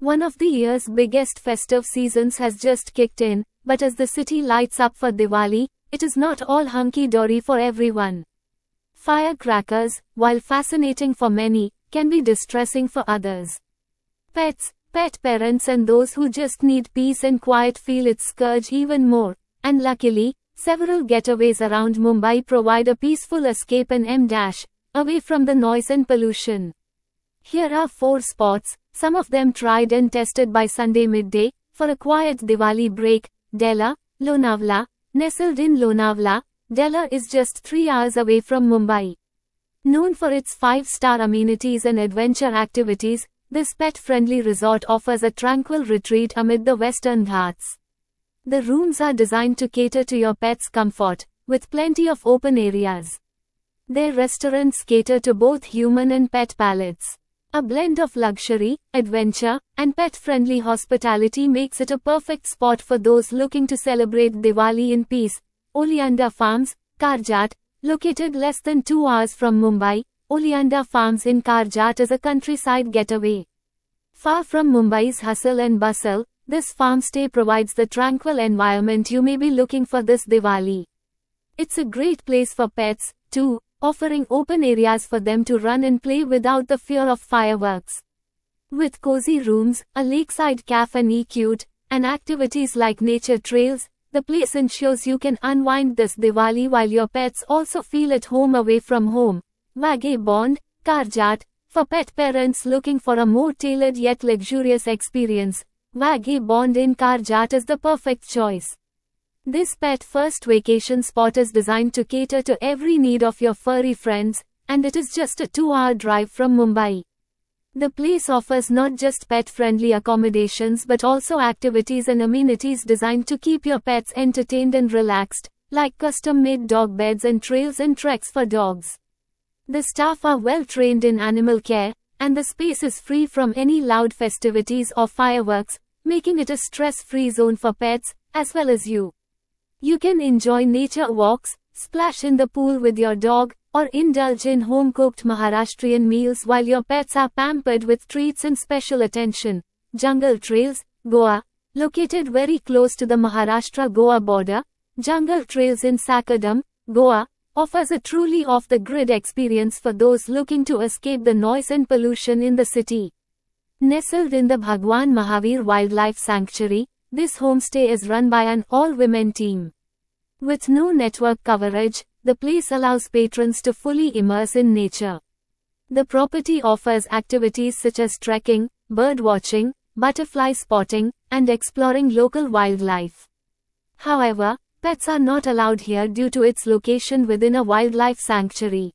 One of the year's biggest festive seasons has just kicked in, but as the city lights up for Diwali, it is not all hunky-dory for everyone. Firecrackers, while fascinating for many, can be distressing for others. Pets, pet parents and those who just need peace and quiet feel its scourge even more, and luckily, several getaways around Mumbai provide a peaceful escape and away from the noise and pollution. Here are 4 spots, some of them tried and tested by Sunday midday, for a quiet Diwali break. Dela, Lonavala. Nestled in Lonavala, Dela is just 3 hours away from Mumbai. Known for its 5-star amenities and adventure activities, this pet-friendly resort offers a tranquil retreat amid the Western Ghats. The rooms are designed to cater to your pet's comfort, with plenty of open areas. Their restaurants cater to both human and pet palates. A blend of luxury, adventure, and pet-friendly hospitality makes it a perfect spot for those looking to celebrate Diwali in peace. Oleander Farms, Karjat. Located less than 2 hours from Mumbai, Oleander Farms in Karjat is a countryside getaway. Far from Mumbai's hustle and bustle, this farmstay provides the tranquil environment you may be looking for this Diwali. It's a great place for pets, too, offering open areas for them to run and play without the fear of fireworks. With cozy rooms, a lakeside cafe cute, and activities like nature trails, the place ensures you can unwind this Diwali while your pets also feel at home away from home. Vagabond, Karjat. For pet parents looking for a more tailored yet luxurious experience, Vagabond in Karjat is the perfect choice. This pet-first vacation spot is designed to cater to every need of your furry friends, and it is just a 2-hour drive from Mumbai. The place offers not just pet-friendly accommodations but also activities and amenities designed to keep your pets entertained and relaxed, like custom-made dog beds and trails and treks for dogs. The staff are well trained in animal care, and the space is free from any loud festivities or fireworks, making it a stress-free zone for pets, as well as you. You can enjoy nature walks, splash in the pool with your dog, or indulge in home-cooked Maharashtrian meals while your pets are pampered with treats and special attention. Jungle Trails, Goa. Located very close to the Maharashtra-Goa border, Jungle Trails in Sakadam, Goa, offers a truly off-the-grid experience for those looking to escape the noise and pollution in the city. Nestled in the Bhagwan Mahavir Wildlife Sanctuary, this homestay is run by an all-women team. With no network coverage, the place allows patrons to fully immerse in nature. The property offers activities such as trekking, bird watching, butterfly spotting, and exploring local wildlife. However, pets are not allowed here due to its location within a wildlife sanctuary.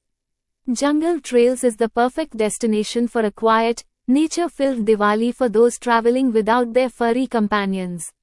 Jungle Trails is the perfect destination for a quiet, nature-filled Diwali for those traveling without their furry companions.